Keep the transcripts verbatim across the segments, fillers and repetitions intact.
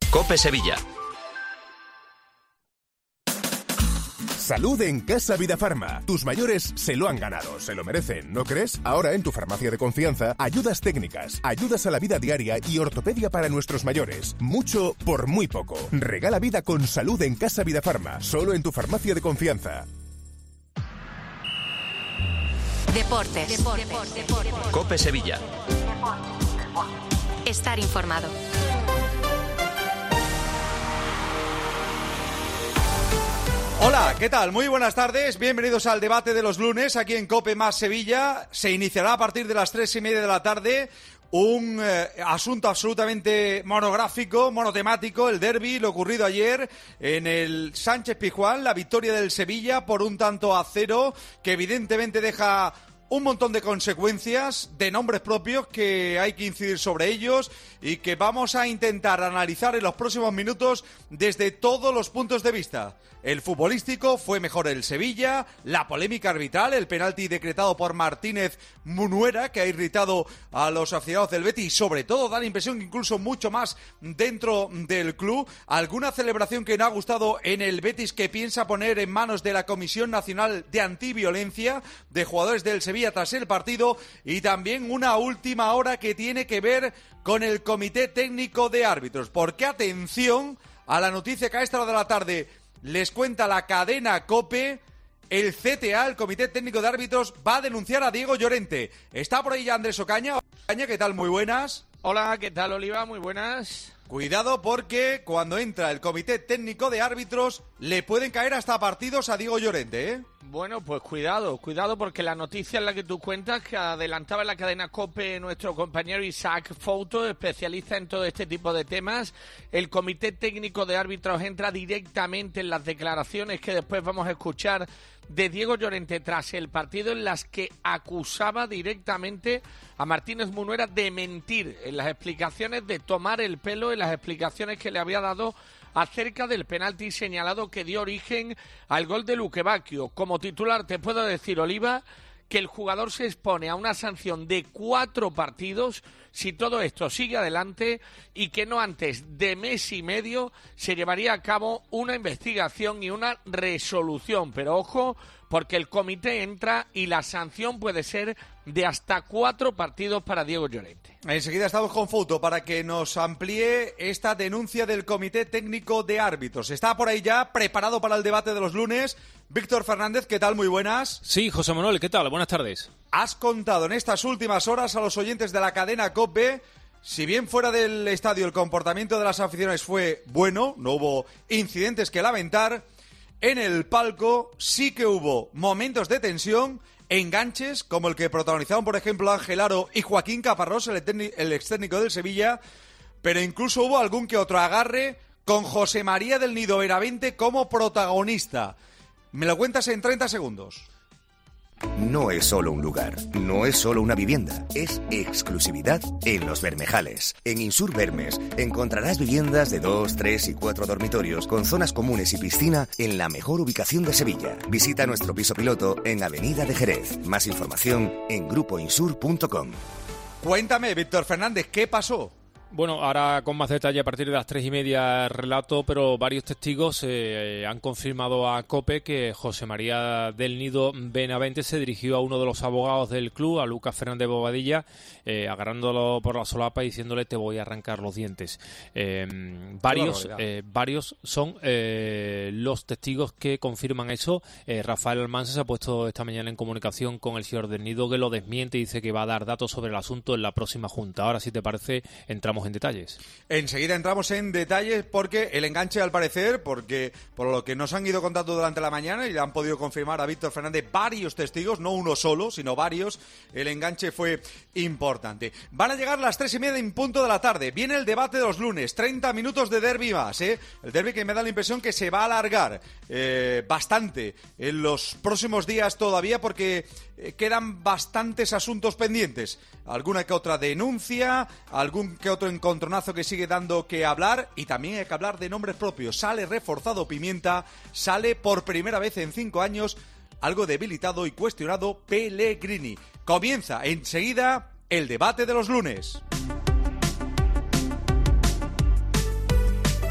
COPE Sevilla. Salud en Casa Vidafarma. Tus mayores se lo han ganado, se lo merecen, ¿no crees? Ahora en tu farmacia de confianza, ayudas técnicas, ayudas a la vida diaria y ortopedia para nuestros mayores. Mucho por muy poco. Regala vida con salud en Casa Vidafarma, solo en tu farmacia de confianza. Deportes. Deportes. Deportes. COPE Sevilla. Estar informado. Hola, ¿qué tal? Muy buenas tardes, bienvenidos al debate de los lunes aquí en COPE más Sevilla. Se iniciará a partir de las tres y media de la tarde un eh, asunto absolutamente monográfico, monotemático, el derbi, lo ocurrido ayer en el Sánchez Pizjuán, la victoria del Sevilla por un tanto a cero, que evidentemente deja un montón de consecuencias, de nombres propios que hay que incidir sobre ellos y que vamos a intentar analizar en los próximos minutos desde todos los puntos de vista. El futbolístico fue mejor el Sevilla, la polémica arbitral, el penalti decretado por Martínez Munuera, que ha irritado a los aficionados del Betis y sobre todo da la impresión que incluso mucho más dentro del club. Alguna celebración que no ha gustado en el Betis, que piensa poner en manos de la Comisión Nacional de Antiviolencia de jugadores del Sevilla tras el partido, y también una última hora que tiene que ver con el Comité Técnico de Árbitros, porque atención a la noticia que a esta hora de la tarde les cuenta la cadena COPE. El C T A, el Comité Técnico de Árbitros, va a denunciar a Diego Llorente. Está por ahí ya Andrés Ocaña. Ocaña, ¿qué tal? Muy buenas. Hola, ¿qué tal, Oliva? Muy buenas. Cuidado, porque cuando entra el Comité Técnico de Árbitros le pueden caer hasta partidos a Diego Llorente, ¿eh? Bueno, pues cuidado, cuidado, porque la noticia en la que tú cuentas, que adelantaba en la cadena COPE nuestro compañero Isaac Fouto, especialista en todo este tipo de temas, el Comité Técnico de Árbitros entra directamente en las declaraciones que después vamos a escuchar de Diego Llorente tras el partido, en las que acusaba directamente a Martínez Munuera de mentir en las explicaciones, de tomar el pelo en las explicaciones que le había dado acerca del penalti señalado que dio origen al gol de Luque Bacchio. Como titular te puedo decir, Oliva, que el jugador se expone a una sanción de cuatro partidos si todo esto sigue adelante, y que no antes de mes y medio se llevaría a cabo una investigación y una resolución. Pero ojo, porque el comité entra y la sanción puede ser de hasta cuatro partidos para Diego Llorente. Enseguida estamos con Fouto para que nos amplíe esta denuncia del Comité Técnico de Árbitros. Está por ahí ya, preparado para el debate de los lunes, Víctor Fernández. ¿Qué tal? Muy buenas. Sí, José Manuel, ¿qué tal? Buenas tardes. Has contado en estas últimas horas a los oyentes de la cadena COPE, si bien fuera del estadio el comportamiento de las aficiones fue bueno, no hubo incidentes que lamentar, en el palco sí que hubo momentos de tensión, enganches como el que protagonizaron, por ejemplo, Ángel Aro y Joaquín Caparrós, el, técnico, el extécnico del Sevilla, pero incluso hubo algún que otro agarre con José María del Nido Benavente como protagonista. Me lo cuentas en treinta segundos. No es solo un lugar, no es solo una vivienda, es exclusividad en Los Bermejales. En Insur Bermes encontrarás viviendas de dos, tres y cuatro dormitorios con zonas comunes y piscina en la mejor ubicación de Sevilla. Visita nuestro piso piloto en Avenida de Jerez. Más información en grupo insur punto com. Cuéntame, Víctor Fernández, ¿qué pasó? Bueno, ahora con más detalle a partir de las tres y media relato, pero varios testigos eh, han confirmado a COPE que José María del Nido Benavente se dirigió a uno de los abogados del club, a Lucas Fernández Bobadilla, eh, agarrándolo por la solapa y diciéndole: te voy a arrancar los dientes. Eh, varios, eh, varios son eh, los testigos que confirman eso. Eh, Rafael Almanza se ha puesto esta mañana en comunicación con el señor del Nido, que lo desmiente y dice que va a dar datos sobre el asunto en la próxima junta. Ahora, si te parece, entramos en detalles. Enseguida entramos en detalles, porque el enganche, al parecer, porque por lo que nos han ido contando durante la mañana y le han podido confirmar a Víctor Fernández varios testigos, no uno solo, sino varios, el enganche fue importante. Van a llegar las tres y media en punto de la tarde. Viene el debate de los lunes, treinta minutos de derbi más, ¿eh? El derbi que me da la impresión que se va a alargar eh, bastante en los próximos días todavía, porque eh, quedan bastantes asuntos pendientes. Alguna que otra denuncia, algún que otro encontronazo que sigue dando que hablar, y también hay que hablar de nombres propios. Sale reforzado Pimienta, sale por primera vez en cinco años, algo debilitado y cuestionado, Pellegrini. Comienza enseguida el debate de los lunes.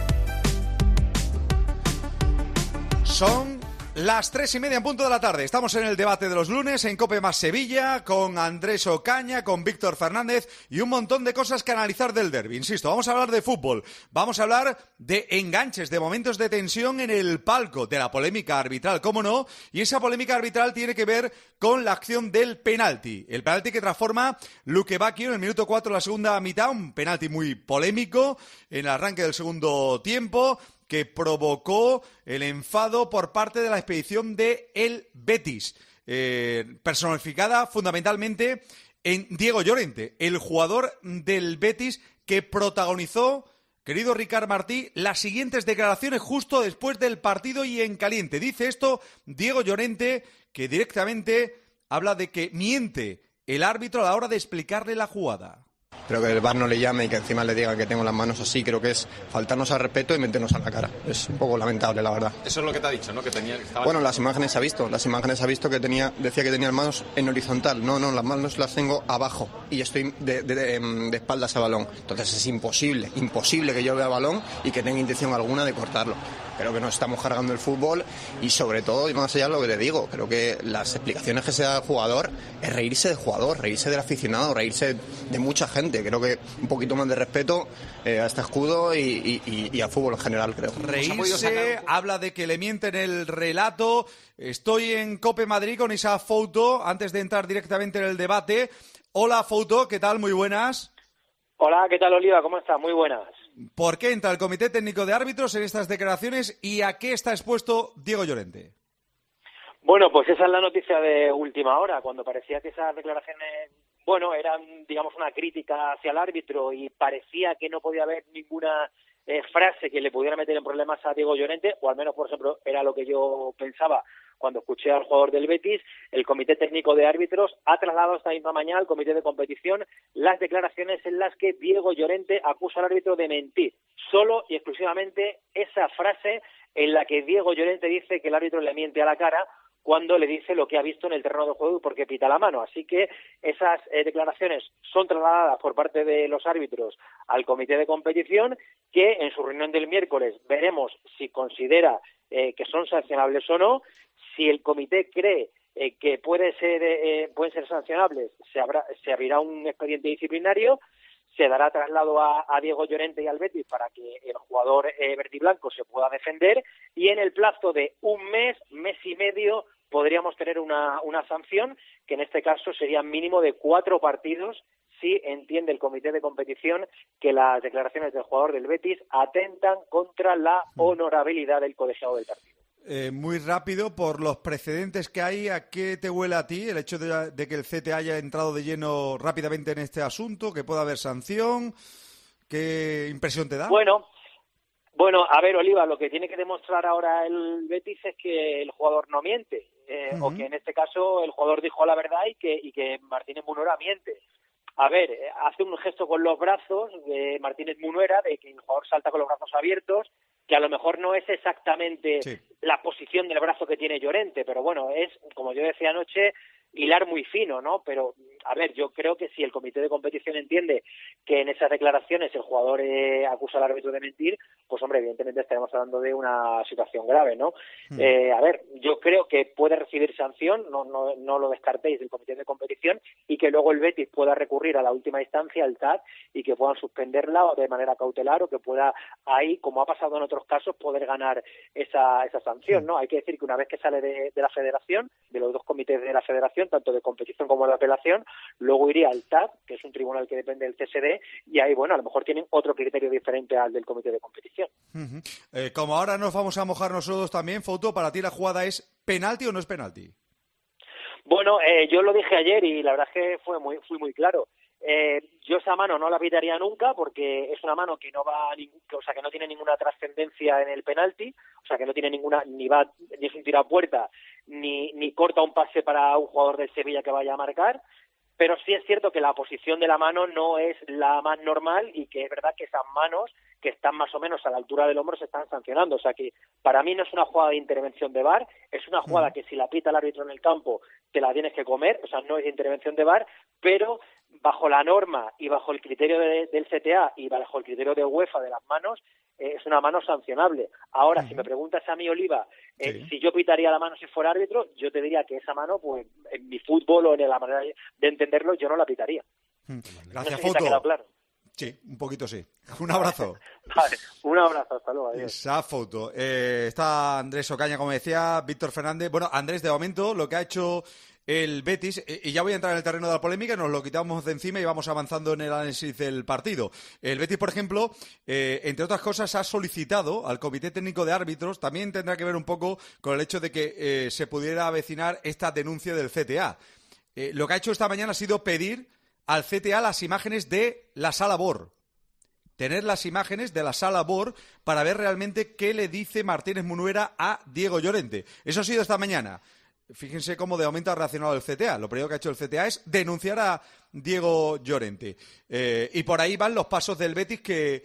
Son las tres y media en punto de la tarde. Estamos en el debate de los lunes en COPE más Sevilla, con Andrés Ocaña, con Víctor Fernández y un montón de cosas que analizar del derbi. Insisto, vamos a hablar de fútbol, vamos a hablar de enganches, de momentos de tensión en el palco, de la polémica arbitral, cómo no, y esa polémica arbitral tiene que ver con la acción del penalti. El penalti que transforma Luque Bacchio en el minuto cuatro de la segunda mitad, un penalti muy polémico en el arranque del segundo tiempo, que provocó el enfado por parte de la expedición de el Betis, eh, personificada fundamentalmente en Diego Llorente, el jugador del Betis que protagonizó, querido Ricard Martí, las siguientes declaraciones justo después del partido y en caliente. Dice esto Diego Llorente, que directamente habla de que miente el árbitro a la hora de explicarle la jugada. Pero que el V A R no le llame y que encima le diga que tengo las manos así, creo que es faltarnos al respeto y meternos a la cara. Es un poco lamentable, la verdad. Eso es lo que te ha dicho, ¿no? Que tenía, que estaba... Bueno, las imágenes ha visto, las imágenes ha visto que tenía, decía que tenía las manos en horizontal. No, no, las manos las tengo abajo y estoy de, de, de, de espaldas al balón. Entonces es imposible, imposible que yo vea balón y que tenga intención alguna de cortarlo. Creo que nos estamos cargando el fútbol y sobre todo, y más allá de lo que te digo, creo que las explicaciones que se da al jugador es reírse del jugador, reírse del aficionado, reírse de mucha gente. Creo que un poquito más de respeto eh, a este escudo y, y, y, y al fútbol en general, creo. Reírse, habla de que le mienten el relato. Estoy en COPE Madrid con Isa Fouto, antes de entrar directamente en el debate. Hola Fouto, ¿qué tal? Muy buenas. Hola, ¿qué tal Oliva? ¿Cómo estás? Muy buenas. ¿Por qué entra el Comité Técnico de Árbitros en estas declaraciones y a qué está expuesto Diego Llorente? Bueno, pues esa es la noticia de última hora, cuando parecía que esas declaraciones, bueno, eran, digamos, una crítica hacia el árbitro y parecía que no podía haber ninguna eh, frase que le pudiera meter en problemas a Diego Llorente, o al menos, por ejemplo, era lo que yo pensaba cuando escuché al jugador del Betis. El Comité Técnico de Árbitros ha trasladado esta misma mañana al Comité de Competición las declaraciones en las que Diego Llorente acusa al árbitro de mentir. Solo y exclusivamente esa frase en la que Diego Llorente dice que el árbitro le miente a la cara cuando le dice lo que ha visto en el terreno de juego y por qué pita la mano. Así que esas eh, declaraciones son trasladadas por parte de los árbitros al Comité de Competición, que en su reunión del miércoles veremos si considera eh, que son sancionables o no. Si el comité cree eh, que puede ser, eh, pueden ser sancionables, se, habrá, se abrirá un expediente disciplinario, se dará traslado a, a Diego Llorente y al Betis para que el jugador eh, verdiblanco se pueda defender, y en el plazo de un mes, mes y medio, podríamos tener una, una sanción, que en este caso sería mínimo de cuatro partidos, si entiende el Comité de Competición que las declaraciones del jugador del Betis atentan contra la honorabilidad del colegiado del partido. Eh, muy rápido, por los precedentes que hay, ¿a qué te huele a ti el hecho de, de que el C T haya entrado de lleno rápidamente en este asunto, que pueda haber sanción? ¿Qué impresión te da? Bueno, bueno, a ver, Oliva, lo que tiene que demostrar ahora el Betis es que el jugador no miente, eh, uh-huh. o que en este caso el jugador dijo la verdad y que, y que Martínez Munuera miente. A ver, hace un gesto con los brazos de Martínez Munuera, de que el jugador salta con los brazos abiertos, que a lo mejor no es exactamente sí. la posición del brazo que tiene Llorente, pero bueno, es, como yo decía anoche, hilar muy fino, ¿no? Pero, a ver, yo creo que si el Comité de Competición entiende que en esas declaraciones el jugador eh, acusa al árbitro de mentir, pues hombre, evidentemente estaremos hablando de una situación grave, ¿no? Mm. Eh, a ver, yo creo que puede recibir sanción, no, no, no lo descartéis del Comité de Competición, y que luego el Betis pueda recurrir a la última instancia, al T A D, y que puedan suspenderla de manera cautelar, o que pueda ahí, como ha pasado en otros casos, poder ganar esa, esa sanción, ¿no? Hay que decir que una vez que sale de, de la federación, de los dos comités de la federación, tanto de competición como de apelación, luego iría al T A D, que es un tribunal que depende del C S D, y ahí, bueno, a lo mejor tienen otro criterio diferente al del comité de competición. Uh-huh. Eh, como ahora nos vamos a mojar nosotros también, Fouto, ¿para ti la jugada es penalti o no es penalti? Bueno, eh, yo lo dije ayer y la verdad es que fue muy, fui muy claro. Eh, yo esa mano no la pitaría nunca porque es una mano que no va a ningún, o sea, que no tiene ninguna trascendencia en el penalti, o sea, que no tiene ninguna, ni va, ni es un tiro a puerta, ni, ni corta un pase para un jugador del Sevilla que vaya a marcar. Pero sí es cierto que la posición de la mano no es la más normal y que es verdad que esas manos que están más o menos a la altura del hombro se están sancionando. O sea que para mí no es una jugada de intervención de V A R, es una jugada que si la pita el árbitro en el campo te la tienes que comer, o sea, no es de intervención de V A R, pero bajo la norma y bajo el criterio de, del C T A y bajo el criterio de UEFA de las manos, eh, es una mano sancionable. Ahora, uh-huh. si me preguntas a mí, Oliva, eh, sí. si yo pitaría la mano si fuera árbitro, yo te diría que esa mano, pues en mi fútbol o en la manera de entenderlo, yo no la pitaría. Gracias, no sé si Foto. te ha quedado claro. Sí, un poquito sí. Un abrazo. Vale, un abrazo, hasta luego, adiós. Esa foto. Eh, está Andrés Ocaña, como decía, Víctor Fernández. Bueno, Andrés, de momento, lo que ha hecho el Betis, eh, y ya voy a entrar en el terreno de la polémica, nos lo quitamos de encima y vamos avanzando en el análisis del partido. El Betis, por ejemplo, eh, entre otras cosas, ha solicitado al Comité Técnico de Árbitros, también tendrá que ver un poco con el hecho de que eh, se pudiera avecinar esta denuncia del C T A. Eh, lo que ha hecho esta mañana ha sido pedir al C T A las imágenes de la Sala B O R. Tener las imágenes de la Sala B O R para ver realmente qué le dice Martínez Munuera a Diego Llorente. Eso ha sido esta mañana. Fíjense cómo de momento ha reaccionado el C T A. Lo primero que ha hecho el C T A es denunciar a Diego Llorente. Eh, y por ahí van los pasos del Betis, que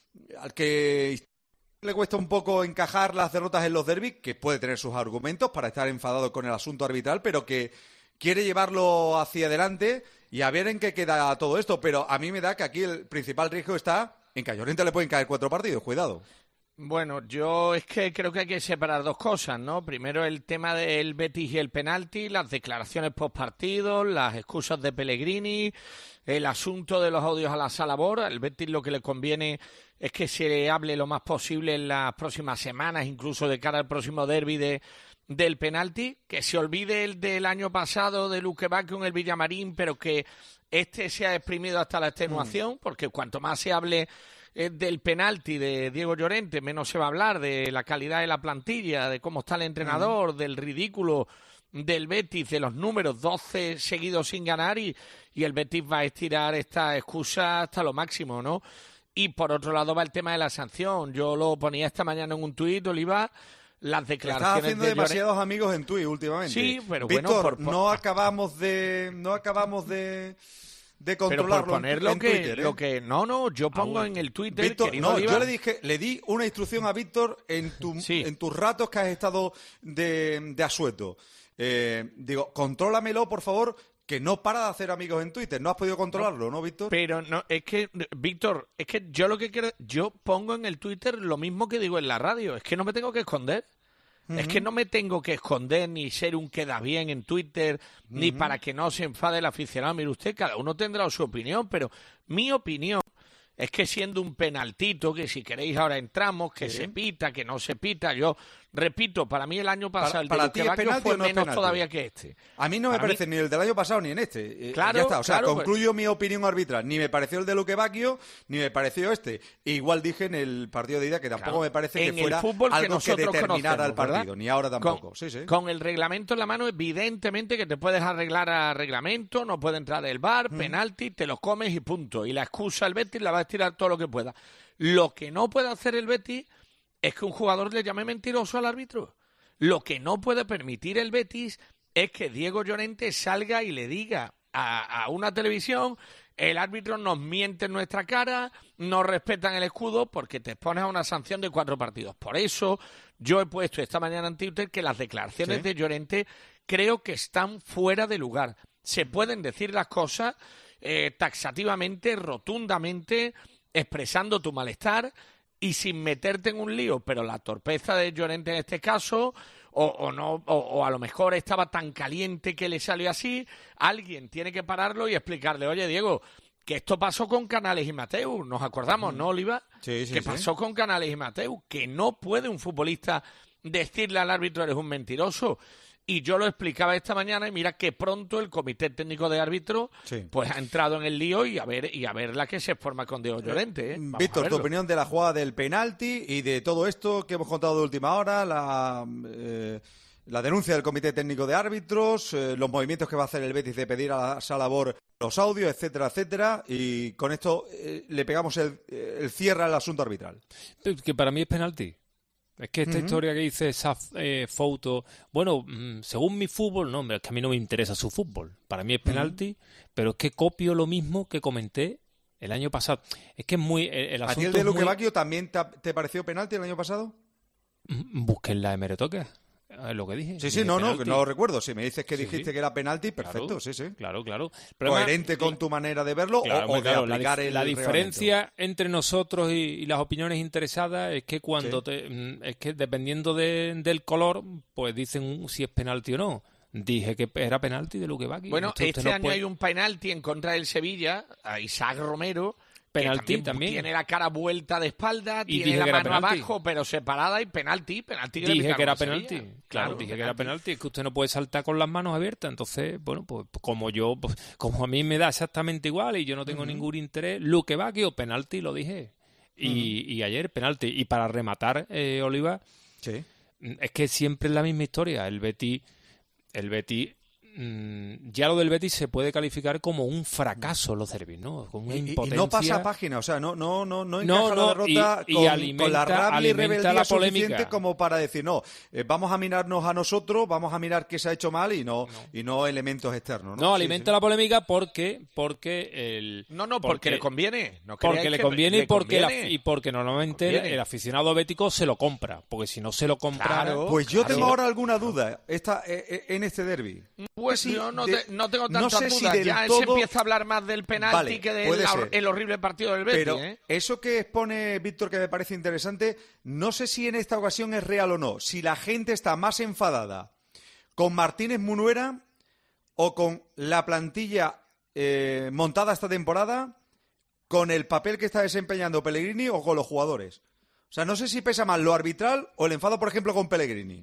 al que le cuesta un poco encajar las derrotas en los derbis, que puede tener sus argumentos para estar enfadado con el asunto arbitral, pero que quiere llevarlo hacia adelante y a ver en qué queda todo esto. Pero a mí me da que aquí el principal riesgo está en que a Llorente le pueden caer cuatro partidos. Cuidado. Bueno, yo es que creo que hay que separar dos cosas, ¿no? Primero el tema del Betis y el penalti, las declaraciones post partido, las excusas de Pellegrini, el asunto de los audios a la Sala B O R. Al Betis lo que le conviene es que se hable lo más posible en las próximas semanas, incluso de cara al próximo derbi de del penalti, que se olvide el del año pasado de Luque Bacchio en el Villamarín, pero que este se ha exprimido hasta la extenuación, mm. porque cuanto más se hable eh, del penalti de Diego Llorente, menos se va a hablar de la calidad de la plantilla, de cómo está el entrenador, mm. del ridículo del Betis, de los números, doce seguidos sin ganar, y, y el Betis va a estirar esta excusa hasta lo máximo, ¿no? Y por otro lado va el tema de la sanción. Yo lo ponía esta mañana en un tuit, Oliva. Las declaraciones Estás haciendo de demasiados Llorente... amigos en Twitter últimamente. Sí, pero Víctor, bueno, por, por... no acabamos de no acabamos de de controlarlo. Pero por poner en, lo en que Twitter, ¿eh? lo que no, no, yo pongo ah, en el Twitter, Víctor, no, Oliva. yo le dije, le di una instrucción a Víctor en tu, sí. en tus ratos que has estado de, de asueto. Eh, digo, contrólamelo, por favor, que no para de hacer amigos en Twitter. No has podido controlarlo, ¿no, Víctor? Pero no, es que, Víctor, es que yo lo que quiero, yo pongo en el Twitter lo mismo que digo en la radio. Es que no me tengo que esconder. Uh-huh. Es que no me tengo que esconder ni ser un queda bien en Twitter, uh-huh. ni para que no se enfade el aficionado. Mire usted, cada uno tendrá su opinión, pero mi opinión es que siendo un penaltito, que si queréis ahora entramos, que sí. se pita, que no se pita, yo repito, para mí el año pasado para, el de Luque fue no menos penalti. Todavía que este. A mí no para me parece mí... ni el del año pasado ni en este. Claro, ya está. O sea, claro, concluyo pues... mi opinión arbitral. Ni me pareció el de Luque Bacchio, ni me pareció este. E igual dije en el partido de ida que tampoco claro. me parece en que fuera fútbol algo que, que determinara el partido. ¿verdad? Ni ahora tampoco. Con, sí, sí. con el reglamento en la mano, evidentemente que te puedes arreglar a reglamento, no puede entrar el V A R, mm. penalti, te los comes y punto. Y la excusa al Betis la va a estirar todo lo que pueda. Lo que no puede hacer el Betis es que un jugador le llame mentiroso al árbitro. Lo que no puede permitir el Betis es que Diego Llorente salga y le diga a, a una televisión: el árbitro nos miente en nuestra cara, no respetan el escudo, porque te expones a una sanción de cuatro partidos. Por eso yo he puesto esta mañana en Twitter que las declaraciones ¿Sí? de Llorente creo que están fuera de lugar. Se pueden decir las cosas eh, taxativamente, rotundamente, expresando tu malestar y sin meterte en un lío, pero la torpeza de Llorente en este caso, o, o no, o, o a lo mejor estaba tan caliente que le salió así, alguien tiene que pararlo y explicarle: oye, Diego, que esto pasó con Canales y Mateu, nos acordamos, ¿no, Oliva? Sí, sí, que sí. pasó con Canales y Mateu, que no puede un futbolista decirle al árbitro: eres un mentiroso. Y yo lo explicaba esta mañana, y mira que pronto el Comité Técnico de Árbitros sí. pues ha entrado en el lío y a ver y a ver la que se forma con Diego Llorente. ¿eh? Víctor, tu opinión de la jugada del penalti y de todo esto que hemos contado de última hora, la, eh, la denuncia del Comité Técnico de Árbitros, eh, los movimientos que va a hacer el Betis de pedir a la Sala B O R los audios, etcétera, etcétera, y con esto eh, le pegamos el, el cierre al asunto arbitral. Que para mí es penalti. Es que esta uh-huh. historia que dice esa eh, foto, bueno, mmm, según mi fútbol, no, es que a mí no me interesa su fútbol. Para mí es penalti, uh-huh. pero es que copio lo mismo que comenté el año pasado. Es que es muy... El, el ¿A ti el de Luque Bacchio también te, te pareció penalti el año pasado? Busquen la hemeroteca. Es lo que dije. Sí, dije sí, no, penalti. no, que no lo recuerdo. Si me dices que Sí, dijiste sí. que era penalti, perfecto, Claro, sí, sí. Claro, claro. Coherente Pero, con tu manera de verlo claro, o, o de claro, la, aplicar dif- el la reglamento. diferencia entre nosotros y, y las opiniones interesadas es que cuando Sí. te, mm, es que dependiendo de, del color, pues dicen si es penalti o no. Dije que era penalti de Luque Bacchi. Bueno, Usted- usted este no año puede- hay un penalti en contra del Sevilla, a Isaac Romero, Penalti que también, también. tiene la cara vuelta de espalda, Y tiene dije la que era mano penalti. abajo, pero separada, y penalti, penalti. le Dije pitaron que era al Sevilla. penalti, claro, dije que era penalti. penalti, es que usted no puede saltar con las manos abiertas, entonces, bueno, pues como yo, pues, como a mí me da exactamente igual y yo no tengo uh-huh. ningún interés, Luque Bacchi o penalti, lo dije, y, uh-huh. y ayer penalti, y para rematar, eh, Oliva, sí. es que siempre es la misma historia, el Betis, el Betis, ya lo del Betis se puede calificar como un fracaso los derbis, ¿no? Como una y, impotencia. Y no pasa página, o sea, no no no no encaja no, no, la derrota y, con, y alimenta, con la rabia y rebeldía la suficiente polémica. como para decir, no, eh, vamos a mirarnos a nosotros, vamos a mirar qué se ha hecho mal y no, no. y no elementos externos, ¿no? No, sí, alimenta sí. la polémica porque porque el No, no, porque, porque le conviene. No porque le conviene le y porque conviene. La, y porque normalmente el, el aficionado bético se lo compra, porque si no se lo compra, claro, pues yo claro. tengo ahora alguna duda esta eh, en este derbi. Pues sí, yo no, de, te, no tengo tantas no sé dudas. Si ya todo... se empieza a hablar más del penalti vale, que del la, el horrible partido del Betis. Pero ¿eh? eso que expone Víctor, que me parece interesante, no sé si en esta ocasión es real o no. Si la gente está más enfadada con Martínez Munuera o con la plantilla eh, montada esta temporada, con el papel que está desempeñando Pellegrini o con los jugadores. O sea, no sé si pesa más lo arbitral o el enfado, por ejemplo, con Pellegrini.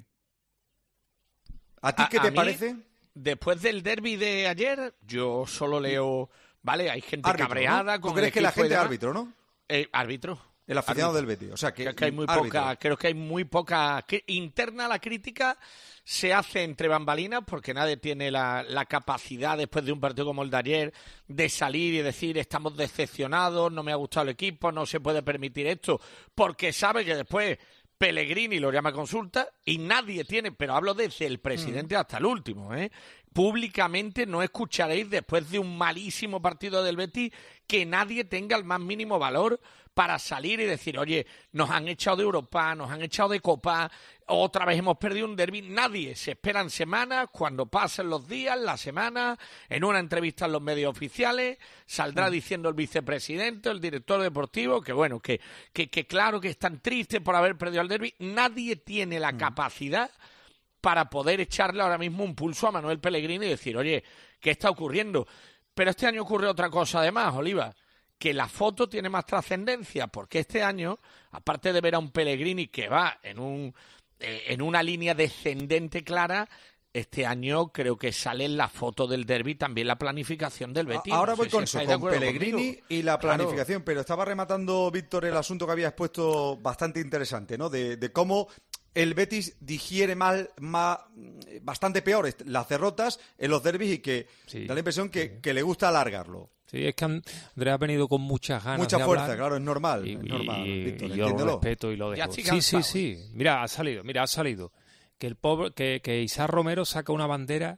¿A ti a, qué te a mí, parece? Después del derbi de ayer, yo solo leo... Vale, hay gente árbitro, cabreada ¿no? con ¿Tú crees el que la gente es demás? árbitro, no? Eh, árbitro. El aficionado árbitro. del Betis. O sea, que, creo que hay muy árbitro. poca, creo que hay muy poca que interna la crítica se hace entre bambalinas porque nadie tiene la, la capacidad después de un partido como el de ayer de salir y decir estamos decepcionados, no me ha gustado el equipo, no se puede permitir esto, porque sabe que después Pellegrini lo llama a consulta y nadie tiene, pero hablo desde el presidente mm. hasta el último, ¿eh? Públicamente no escucharéis después de un malísimo partido del Betis que nadie tenga el más mínimo valor para salir y decir, oye, nos han echado de Europa, nos han echado de Copa, otra vez hemos perdido un derbi. Nadie, se esperan semanas, cuando pasen los días, la semana, en una entrevista en los medios oficiales, saldrá mm. diciendo el vicepresidente, el director deportivo, que bueno, que, que, que claro que están tristes por haber perdido el derbi. Nadie tiene la mm. capacidad para poder echarle ahora mismo un pulso a Manuel Pellegrini y decir, oye, ¿qué está ocurriendo? Pero este año ocurre otra cosa además, Oliva, que la foto tiene más trascendencia, porque este año, aparte de ver a un Pellegrini que va en un eh, en una línea descendente clara, este año creo que sale en la foto del derbi también la planificación del Betis. Ahora no voy sé con si eso, con Pellegrini conmigo. y la planificación, claro. Pero estaba rematando, Víctor, el asunto que había expuesto bastante interesante, ¿no? De, de cómo el Betis digiere mal, mal, bastante peor las derrotas en los derbis y que sí, da la impresión que, sí. que le gusta alargarlo. Sí, es que Andrés ha venido con muchas ganas Mucha de fuerza, hablar. claro, es normal. Y, es normal y, Víctor, y yo lo respeto y lo dejo. Sí, sí, sí. Mira, ha salido, mira, ha salido. Que el pobre, que, que Isaac Romero saca una bandera.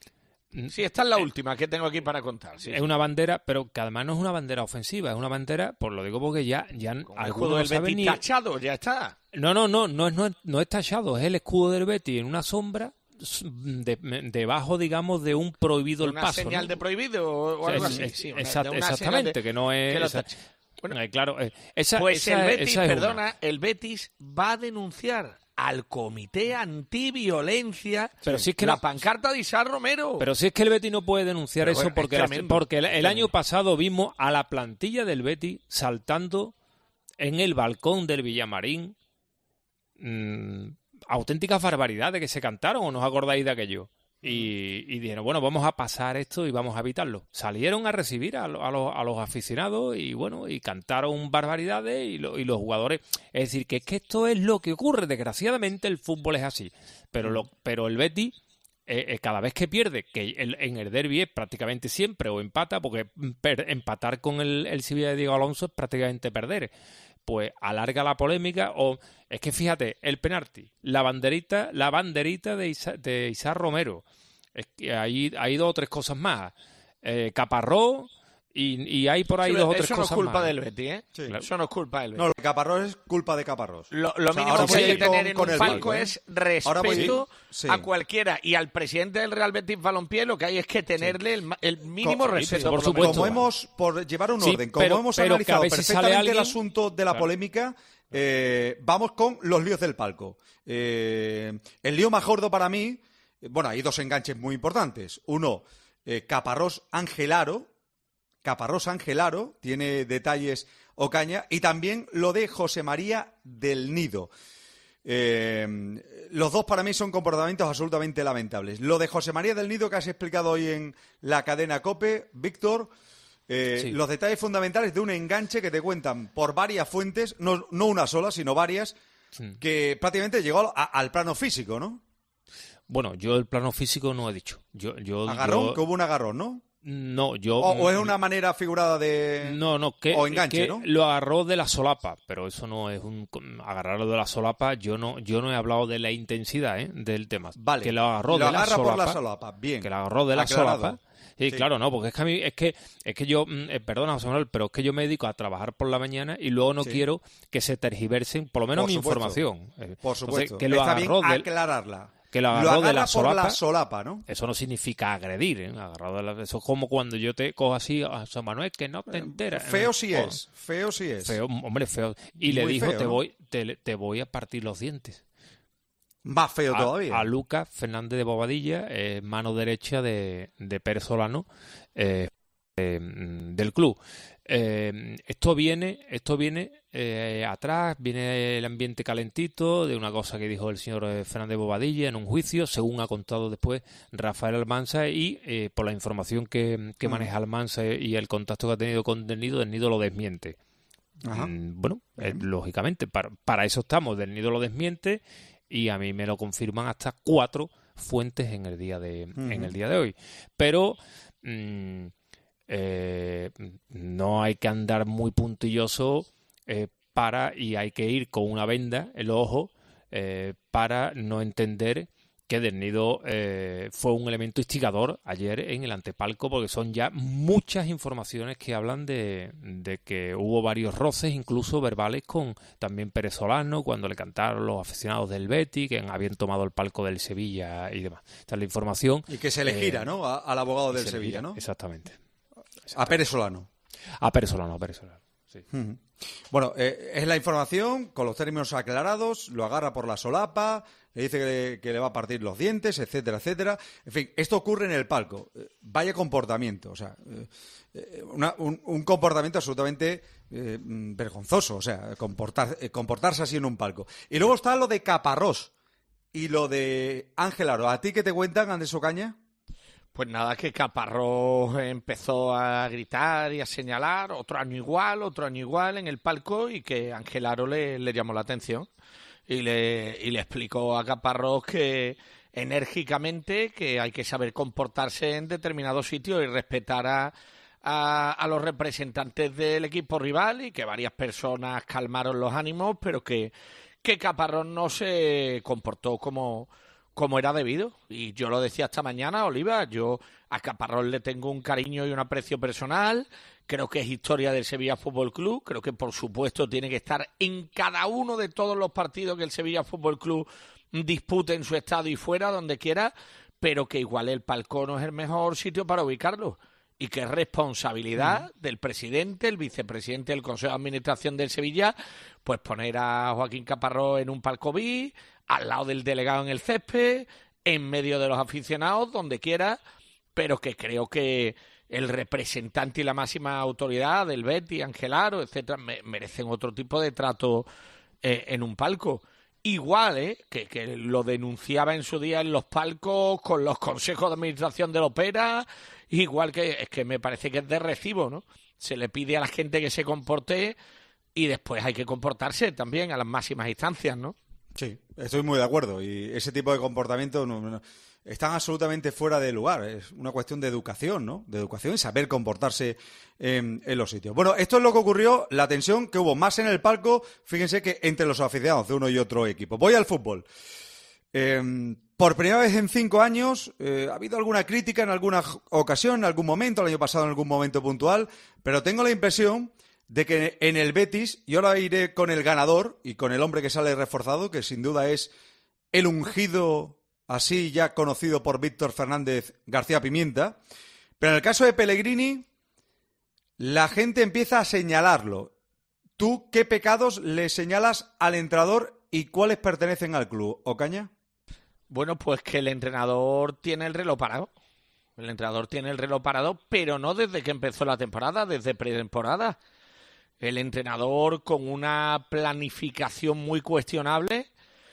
Sí, esta es la última que tengo aquí para contar. Sí, es sí. una bandera, pero que además no es una bandera ofensiva, es una bandera, pues lo digo porque ya, ya algunos del Betis ni... tachado, ya está. No, no, no, no es, no, es, no es tachado, es el escudo del Betis en una sombra de, debajo, digamos, de un prohibido una el paso. ¿Una señal ¿no? de prohibido o algo es, así? Es, sí, una, exact, una exactamente, de, que no es... que esa, bueno, eh, claro, eh, esa, pues esa, el Betis, esa es perdona, una. el Betis va a denunciar al Comité Antiviolencia pero si es que la no, pancarta de Isaac Romero. Pero si es que el Betis no puede denunciar pero eso bueno, porque, la, porque el, el año pasado vimos a la plantilla del Betis saltando en el balcón del Villamarín mmm, auténticas barbaridades que se cantaron, ¿o no os acordáis de aquello? Y, y dijeron, bueno, vamos a pasar esto y vamos a evitarlo. Salieron a recibir a, a, los, a los aficionados y bueno, y cantaron barbaridades y, lo, y los jugadores. Es decir, que es que esto es lo que ocurre. Desgraciadamente el fútbol es así. Pero, lo, pero el Betis, eh, eh, cada vez que pierde, que el, en el derbi es prácticamente siempre, o empata, porque per, empatar con el, el Sevilla de Diego Alonso es prácticamente perder. Pues alarga la polémica o es que fíjate, el penalti, la banderita, la banderita de Isa, de Isaac Romero, es que hay, hay dos o tres cosas más, eh, Caparrós Y, y hay por ahí sí, dos o tres eso cosas no es culpa más. del Betis, ¿eh? Sí. Claro. Eso no es culpa del Betis. No, lo de Caparrós es culpa de Caparrós. Lo, lo O sea, mínimo ahora que voy hay a que ir tener con- en con un el palco palco, ¿eh? es Ahora voy a ir- respeto sí. a cualquiera. Y al presidente del Real Betis Balompié lo que hay es que tenerle el, ma- el mínimo Co- respeto. por lo supuesto. menos. Como hemos, por llevar un Sí, orden, como pero- hemos pero que a analizado veces sale perfectamente el alguien- asunto de la Claro. polémica, eh, vamos con los líos del palco. Eh, el lío más gordo para mí, eh, bueno, hay dos enganches muy importantes. Uno, eh, Caparrós Angelaro, Caparrós Angelaro, tiene detalles Ocaña, y también lo de José María del Nido. Eh, los dos para mí son comportamientos absolutamente lamentables. Lo de José María del Nido que has explicado hoy en la cadena COPE, Víctor, eh, Sí. los detalles fundamentales de un enganche que te cuentan por varias fuentes, no, no una sola, sino varias, Sí. que prácticamente llegó a- al plano físico, ¿no? Bueno, yo el plano físico no he dicho. Yo, yo, Agarrón, yo- que hubo un agarrón, ¿no? No, yo... O, o es una manera figurada de... No, no, que, o enganche, que ¿no? lo agarró de la solapa, pero eso no es un agarrarlo de la solapa. Yo no, yo no he hablado de la intensidad, ¿eh? del tema. Vale. Que lo agarró Lo de la agarra solapa. por la solapa, bien. Que lo agarró de la Aclarado. solapa. Sí, Sí. claro, no, porque es que a mí, es que, es que yo, mm, eh, perdona, José Manuel, pero es que yo me dedico a trabajar por la mañana y luego no Sí. quiero que se tergiversen, por lo menos Por mi supuesto. información. Eh, Por entonces, supuesto. que lo Está bien agarró del- aclararla. que lo Lo agarró de agarra la por solapa. la solapa, ¿no? Eso no significa agredir, ¿eh? Agarrado de la- eso es como cuando yo te cojo así, a José Manuel, que no te enteras. Feo sí Oh, es, feo sí es. Feo, hombre, feo. Y le Muy dijo, feo, te ¿no? voy, te, te voy a partir los dientes. Más feo A, todavía. a Lucas Fernández de Bobadilla, eh, mano derecha de, de Pérez Solano, eh, eh, del club. Eh, esto viene, esto viene eh, atrás, viene el ambiente calentito de una cosa que dijo el señor eh, Fernández Bobadilla en un juicio, según ha contado después Rafael Almansa, y eh, por la información que, que Mm. maneja Almansa y el contacto que ha tenido con Del Nido, Del Nido lo desmiente. Ajá. Mm, bueno, eh, Bien. lógicamente, para, para eso estamos. Del Nido lo desmiente y a mí me lo confirman hasta cuatro fuentes en el día de, Ujú. en el día de hoy. Pero mm, eh, no hay que andar muy puntilloso eh, para, y hay que ir con una venda en los ojos eh, para no entender que Del Nido eh, fue un elemento instigador ayer en el antepalco, porque son ya muchas informaciones que hablan de, de que hubo varios roces, incluso verbales, con también Pérez Solano, cuando le cantaron los aficionados del Betis, que habían tomado el palco del Sevilla y demás. Esta es la información. Y que se le eh, gira, ¿no? A- al abogado del se le Sevilla, gira. ¿no? Exactamente. A Pérez Solano. A Pérez Solano, a Pérez Solano. Sí. Ujú. Bueno, eh, es la información con los términos aclarados, lo agarra por la solapa, le dice que le, que le va a partir los dientes, etcétera, etcétera. En fin, esto ocurre en el palco. Eh, Vaya comportamiento, o sea, eh, eh, una- un, un comportamiento absolutamente eh, mm, vergonzoso, o sea, comportar- eh, comportarse así en un palco. Y luego está lo de Caparrós y lo de Ángel Aro. ¿A ti qué te cuentan, Andrés Ocaña? Pues nada, que Caparrós empezó a gritar y a señalar, otro año igual, otro año igual en el palco, y que Ángel Aro le, le llamó la atención y le, y le explicó a Caparrós que enérgicamente que hay que saber comportarse en determinados sitios y respetar a, a, a los representantes del equipo rival, y que varias personas calmaron los ánimos, pero que, que Caparrós no se comportó como... como era debido. Y yo lo decía esta mañana, Oliva, yo a Caparrós le tengo un cariño y un aprecio personal, creo que es historia del Sevilla Fútbol Club, creo que por supuesto tiene que estar en cada uno de todos los partidos que el Sevilla Fútbol Club dispute en su estado y fuera, donde quiera, pero que igual el palco no es el mejor sitio para ubicarlo. Y que es responsabilidad mm. del presidente, el vicepresidente del Consejo de Administración del Sevilla, pues poner a Joaquín Caparrós en un palco B I, al lado del delegado en el césped, en medio de los aficionados, donde quiera, pero que creo que el representante y la máxima autoridad del Betis, Ángel Aro, etcétera, me, merecen otro tipo de trato eh, en un palco. Igual, ¿eh? Que, que lo denunciaba en su día en los palcos, con los consejos de administración de la ópera, igual que es que me parece que es de recibo, ¿no? Se le pide a la gente que se comporte y después hay que comportarse también a las máximas instancias, ¿no? Sí, estoy muy de acuerdo. Y ese tipo de comportamientos no, no, están absolutamente fuera de lugar. Es una cuestión de educación, ¿no? De educación y saber comportarse en, en los sitios. Bueno, esto es lo que ocurrió, la tensión que hubo más en el palco, fíjense que entre los aficionados de uno y otro equipo. Voy al fútbol. Eh, Por primera vez en cinco años, eh, ha habido alguna crítica en alguna ocasión, en algún momento, el año pasado en algún momento puntual, pero tengo la impresión de que en el Betis, y ahora iré con el ganador y con el hombre que sale reforzado, que sin duda es el ungido, así ya conocido por Víctor Fernández García Pimienta, pero en el caso de Pellegrini, la gente empieza a señalarlo. ¿Tú qué pecados le señalas al entrenador y cuáles pertenecen al club, Ocaña? Bueno, pues que el entrenador tiene el reloj parado. El entrenador tiene el reloj parado, pero no desde que empezó la temporada, desde pretemporada. El entrenador con una planificación muy cuestionable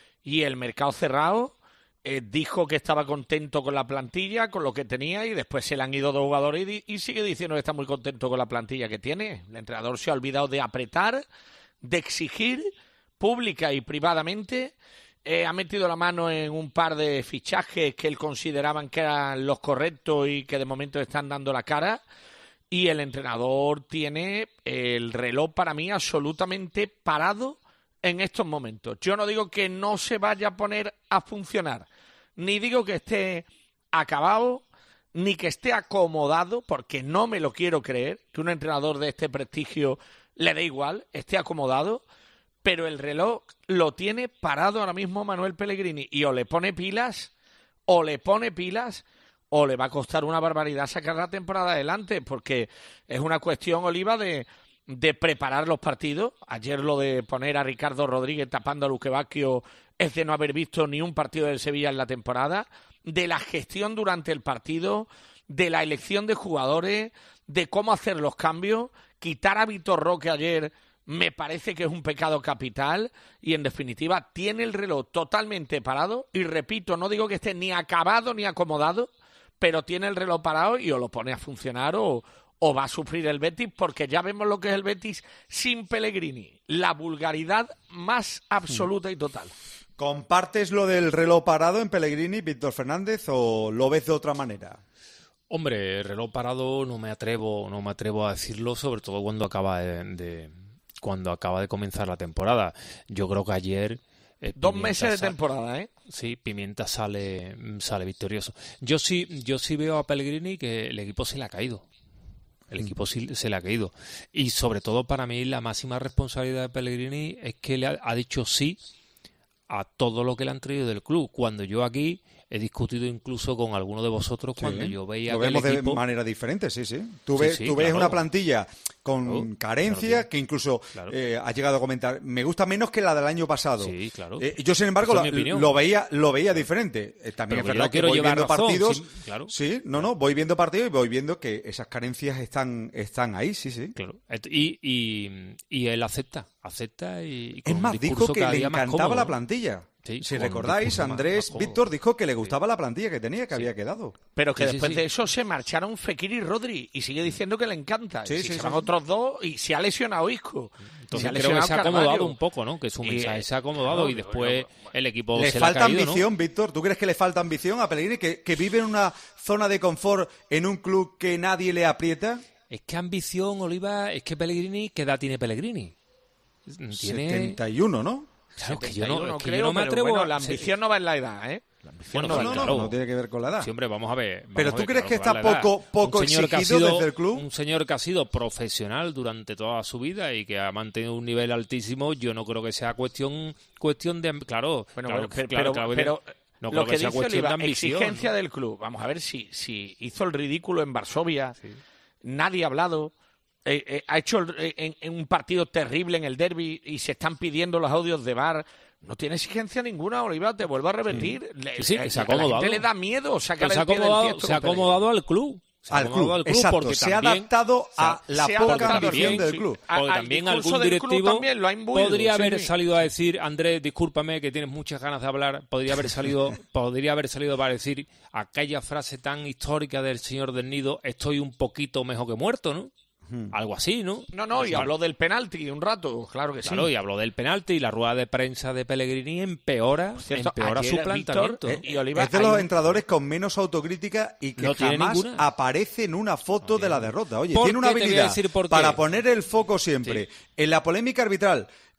y el mercado cerrado, eh, dijo que estaba contento con la plantilla, con lo que tenía, y después se le han ido dos jugadores y, y sigue diciendo que está muy contento con la plantilla que tiene. El entrenador se ha olvidado de apretar, de exigir pública y privadamente. Eh, ha metido la mano en un par de fichajes que él consideraban que eran los correctos y que de momento están dando la cara. Y el entrenador tiene el reloj para mí absolutamente parado en estos momentos. Yo no digo que no se vaya a poner a funcionar, ni digo que esté acabado, ni que esté acomodado, porque no me lo quiero creer, que un entrenador de este prestigio le dé igual, esté acomodado. Pero el reloj lo tiene parado ahora mismo Manuel Pellegrini y o le pone pilas, o le pone pilas, o le va a costar una barbaridad sacar la temporada adelante, porque es una cuestión, Oliva, de, de preparar los partidos. Ayer lo de poner a Ricardo Rodríguez tapando a Luque Bacchio es de no haber visto ni un partido del Sevilla en la temporada, de la gestión durante el partido, de la elección de jugadores, de cómo hacer los cambios, quitar a Vitor Roque ayer. Me parece que es un pecado capital y, en definitiva, tiene el reloj totalmente parado. Y, repito, no digo que esté ni acabado ni acomodado, pero tiene el reloj parado y o lo pone a funcionar o, o va a sufrir el Betis, porque ya vemos lo que es el Betis sin Pellegrini. La vulgaridad más absoluta y total. ¿Compartes lo del reloj parado en Pellegrini, Víctor Fernández, o lo ves de otra manera? Hombre, el reloj parado no me atrevo, no me atrevo a decirlo, sobre todo cuando acaba de... de... cuando acaba de comenzar la temporada. Yo creo que ayer... Eh, Dos meses de sale, temporada, ¿eh? Sí, Pimienta sale sale victorioso. Yo sí yo sí veo a Pellegrini que el equipo se le ha caído. El equipo sí se le ha caído. Y sobre todo para mí la máxima responsabilidad de Pellegrini es que le ha, ha dicho sí a todo lo que le han traído del club. Cuando yo aquí he discutido incluso con alguno de vosotros, sí, cuando yo veía lo que vemos el equipo... de manera diferente, sí, sí. Tú ves, sí, sí, tú ves claro. una plantilla con claro, carencia, claro, que incluso claro. eh, ha llegado a comentar, me gusta menos que la del año pasado. Sí, claro. Eh, yo, sin embargo, lo, lo veía lo veía diferente. Eh, también Pero es verdad que que voy viendo razón, partidos. sí, claro. Sí, no, no, voy viendo partidos y voy viendo que esas carencias están, están ahí, sí, sí. Claro. Y, y, y él acepta, acepta y, y con es más, un dijo que cada le día más encantaba cómodo. la plantilla. Sí, si con recordáis, Andrés, más, más Víctor dijo que le gustaba sí. la plantilla que tenía, que sí. había quedado. Pero que sí, después sí, de sí. eso se marcharon Fekir y Rodri y sigue diciendo que le encanta. Sí, y sí, se sí, van sí. otros dos y se ha lesionado Isco. Entonces se ha creo que lesionado se ha acomodado Carvalho. un poco, ¿no? Que su mensaje Y, se ha acomodado claro, y después bueno, el equipo le se falta le ha caído, ambición, ¿no? Víctor. ¿Tú crees que le falta ambición a Pellegrini, que, que vive en una zona de confort en un club que nadie le aprieta? Es que ambición, Oliva, es que Pellegrini, ¿qué edad tiene Pellegrini? Tiene... setenta y uno, ¿no? Claro, que yo no, es que creo, yo no me pero atrevo bueno, a... la ambición no va en la edad, ¿eh? La ambición Bueno, no, sí, va en no, la no, edad. no tiene que ver con la edad. Sí, hombre, vamos a ver. Vamos Pero a ¿tú ver, crees claro, que está vale la edad. poco, poco Un señor que ha exigido sido- desde el club? Un señor que ha sido profesional durante toda su vida y que ha mantenido un nivel altísimo, yo no creo que sea cuestión cuestión de... Claro, Bueno, claro, pero, claro, pero, claro, pero no lo creo que sea dice cuestión Oliva, de ambición, exigencia ¿no? del club. Vamos a ver si, si hizo el ridículo en Varsovia, nadie ha hablado, eh, eh, ha hecho el- eh, en, en un partido terrible en el derbi y se están pidiendo los audios de V A R. No tiene exigencia ninguna, Oliva, te vuelvo a repetir. Le- Sí, sí, que eh, se ha a la acomodado. gente le da miedo sacar Pero se ha el pie del acomodado, tiesto se ha con Pellegrini. acomodado al club. Se ha Al acomodado club, al club exacto. porque Se ha también- adaptado a se ha- la se ha poca adaptado ambición bien, del sí. club. A- Porque al también discurso algún del club directivo también lo ha imbuido, podría sí, haber sí. salido a decir, Andrés, discúlpame que tienes muchas ganas de hablar, podría haber salido podría haber salido para decir aquella frase tan histórica del señor del Nido, estoy un poquito mejor que muerto, ¿no? Algo así, ¿no? No, no, y Claro. habló del penalti un rato, claro que Claro, sí. y habló del penalti y la rueda de prensa de Pellegrini empeora, cierto, empeora ayer, su Víctor, planteamiento. eh, y Oliva, Es de hay los un- entrenadores con menos autocrítica y que No tiene jamás ninguna. aparece en una foto de la derrota. Oye, ¿Por tiene una qué? Te voy a habilidad decir por qué. para poner el foco siempre en la polémica arbitral.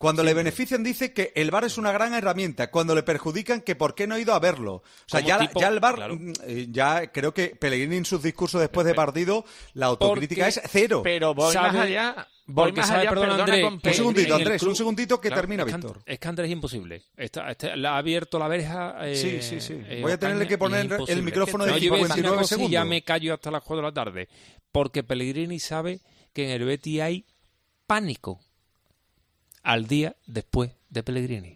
Cuando sí. le benefician dice que el V A R es una gran herramienta. Cuando le perjudican, que por qué no ha ido a verlo. O sea, ya, tipo, ya el V A R, claro. ya creo que Pellegrini en sus discursos después de partido, la autocrítica porque, es cero. Pero voy ¿sabe? más allá... Voy más allá, perdón, perdona, Andrés, un segundito, Andrés, un segundito que claro, termina es Víctor. Es que Andrés es imposible. Está, está, la ha abierto la verja. Eh, sí, sí, sí. Eh, Voy a tenerle que poner el micrófono de cincuenta y nueve segundos. Y ya me callo hasta las cuatro de la tarde. Porque Pellegrini sabe que en el Betis hay pánico al día después de Pellegrini.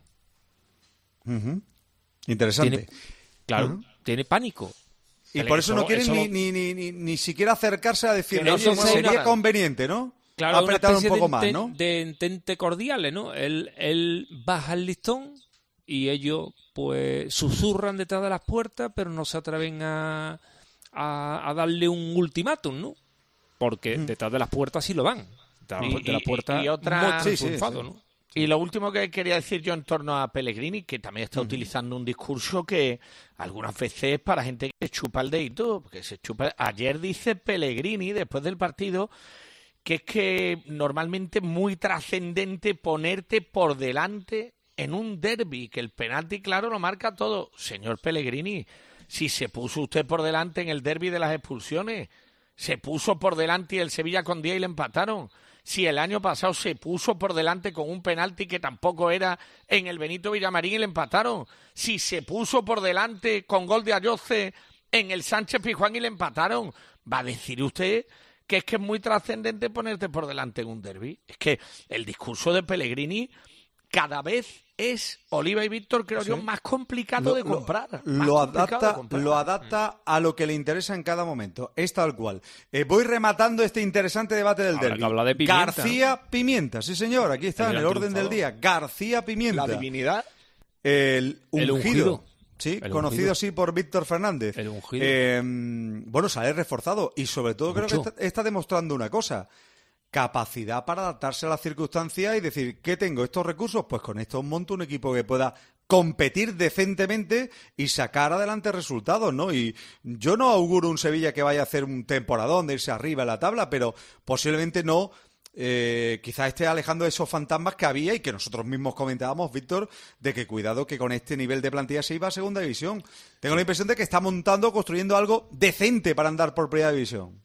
Uh-huh. Interesante. Tiene, claro, uh-huh. tiene pánico. Y por eso, eso no quieren eso... ni, ni, ni, ni, ni siquiera acercarse a decir, no oye, sería nada. conveniente, ¿no? Claro, apretar una un poco de más, enten, ¿no? De entente cordiales, ¿no? Él, él baja el listón y ellos, pues, susurran detrás de las puertas, pero no se atreven a, a, a darle un ultimátum, ¿no? Porque mm. detrás de las puertas sí lo van. Detrás y, de las puertas y otra... sí, sí, sí. ¿no? Y lo último que quería decir yo en torno a Pellegrini, que también está uh-huh. utilizando un discurso que algunas veces para gente que chupa el dedito, porque se chupa... Ayer dice Pellegrini, después del partido, que es que normalmente es muy trascendente ponerte por delante en un derbi, que el penalti, claro, lo marca todo. Señor Pellegrini, si se puso usted por delante en el derbi de las expulsiones, se puso por delante y el Sevilla con diez y le empataron. Si el año pasado se puso por delante con un penalti que tampoco era en el Benito Villamarín y le empataron. Si se puso por delante con gol de Ayoce en el Sánchez Pizjuán y le empataron. ¿Va a decir usted que es que es muy trascendente ponerte por delante en un derbi? Es que el discurso de Pellegrini cada vez es, Oliva y Víctor, creo ¿Sí? yo, más complicado lo, de comprar. Lo, lo, adapta, de comprar. lo adapta a lo que le interesa en cada momento. Es tal cual. Eh, voy rematando este interesante debate del derbi. De Pimienta, García ¿no? Pimienta, sí señor, aquí está, el en el orden triunfador. del día. García Pimienta. La divinidad. El ungido. El ungido. Sí, el conocido ungido. sí por Víctor Fernández. El ungido. Eh, bueno, sale reforzado y sobre todo Mucho. creo que está, está demostrando una cosa. Capacidad para adaptarse a las circunstancias y decir, ¿qué tengo? ¿Estos recursos? Pues con esto monto un equipo que pueda competir decentemente y sacar adelante resultados, ¿no? Y yo no auguro un Sevilla que vaya a hacer un temporadón de irse arriba en la tabla, pero posiblemente no... Eh, quizás esté alejando esos fantasmas que había y que nosotros mismos comentábamos, Víctor, de que cuidado que con este nivel de plantilla se iba a segunda división. Tengo la impresión de que está montando, construyendo algo decente para andar por primera división.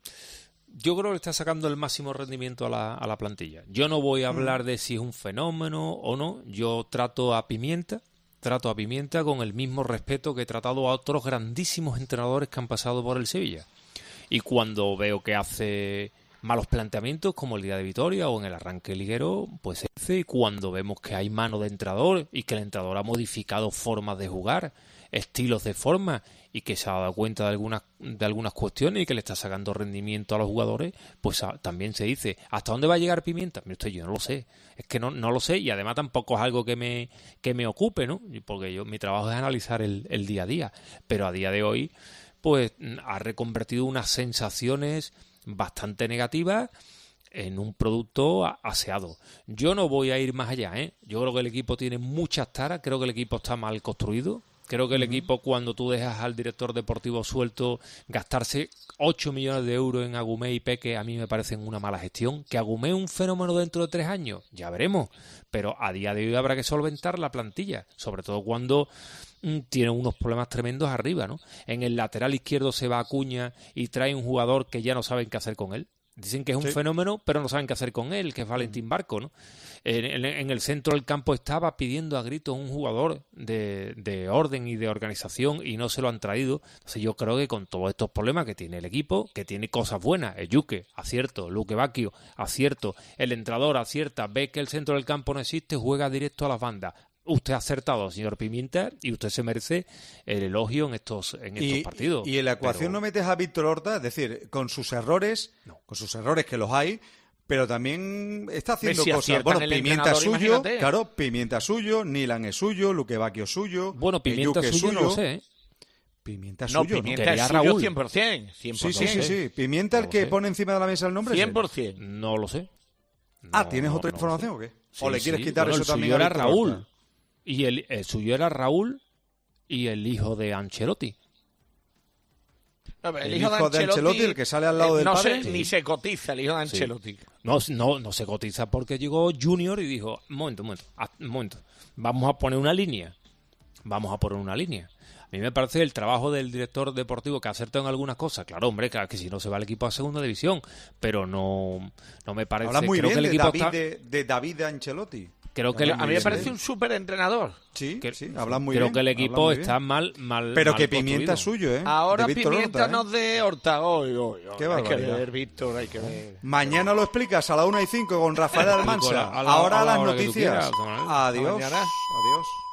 Yo creo que está sacando el máximo rendimiento a la, a la plantilla. Yo no voy a hablar de si es un fenómeno o no. Yo trato a Pimienta, trato a Pimienta con el mismo respeto que he tratado a otros grandísimos entrenadores que han pasado por el Sevilla. Y cuando veo que hace malos planteamientos, como el día de Vitoria o en el arranque liguero, pues se hace. Y cuando vemos que hay mano de entrenador y que el entrenador ha modificado formas de jugar, estilos de forma, y que se ha dado cuenta de algunas de algunas cuestiones y que le está sacando rendimiento a los jugadores, pues a, también se dice, ¿hasta dónde va a llegar Pimienta? Mire usted, yo no lo sé, es que no, no lo sé y además tampoco es algo que me que me ocupe, ¿no? Porque yo mi trabajo es analizar el, el día a día, pero a día de hoy pues ha reconvertido unas sensaciones bastante negativas en un producto aseado. Yo no voy a ir más allá, ¿eh? Yo creo que el equipo tiene muchas taras, creo que el equipo está mal construido. Creo que el equipo, cuando tú dejas al director deportivo suelto gastarse ocho millones de euros en Agumé y Peque, a mí me parecen una mala gestión. Que Agumé es un fenómeno dentro de tres años, ya veremos. Pero a día de hoy habrá que solventar la plantilla, sobre todo cuando mmm, tiene unos problemas tremendos arriba, ¿no? En el lateral izquierdo se va Acuña y trae un jugador que ya no saben qué hacer con él. Dicen que es un sí. fenómeno, pero no saben qué hacer con él, que es Valentín Barco, ¿no? En, en, en el centro del campo estaba pidiendo a gritos un jugador de, de orden y de organización y no se lo han traído. Entonces yo creo que con todos estos problemas que tiene el equipo, que tiene cosas buenas, el Yuque, acierto, Luque Bacchio, acierto, el entrenador acierta, ve que el centro del campo no existe, juega directo a las bandas. Usted ha acertado, señor Pimienta, y usted se merece el elogio en estos en estos y, partidos. Y en la ecuación pero... no metes a Víctor Horta, es decir, con sus errores, no. con sus errores que los hay, pero también está haciendo si cosas. Bueno, Pimienta es suyo, imagínate. Claro, Pimienta es suyo, Nilan es suyo, Luque Bacchio es suyo. Bueno, Pimienta es suyo, suyo, no lo sé, ¿eh? Pimienta es no, suyo. Pimienta ¿no? es suyo Raúl. cien por ciento. cien por ciento. Sí, sí, sí, sí. Pimienta no el que sé. pone encima de la mesa el nombre. cien por ciento. No lo sé. No, ah, ¿tienes otra no, información no o qué? Sí, ¿O le quieres sí. quitar bueno, eso el también suyo a era Raúl. Horta? Y el, el suyo era Raúl y el hijo de Ancelotti. No, el, el hijo, hijo de, de Ancelotti, Ancelotti, el que sale al lado eh, del no padre. Se, Sí. Ni se cotiza el hijo de Ancelotti. Sí. No, no, no se cotiza porque llegó Junior y dijo, un momento, un momento, un momento, vamos a poner una línea, vamos a poner una línea. A mí me parece el trabajo del director deportivo que ha acertado en algunas cosas. Claro, hombre, claro que si no se va el equipo a segunda división, pero no, no me parece. Habla muy creo bien que el de equipo David, está, de, de David Ancelotti. creo que el, A mí me parece un súper entrenador. Sí, que- sí, hablan muy creo bien. que el hablan equipo muy bien. está mal, mal. Pero mal que Pimienta construido. es suyo, ¿eh? Ahora De Víctor Pimienta Horta, ¿eh? nos de Horta. Hoy, hoy, hoy. Qué Hay que barbaridad. ver, Víctor, hay que ver. Mañana lo explicas a la una y cinco con Rafael Almansa. A la- a la- Ahora a la las hora que tú noticias. quieras, Manuel. Adiós. Mañana. Adiós.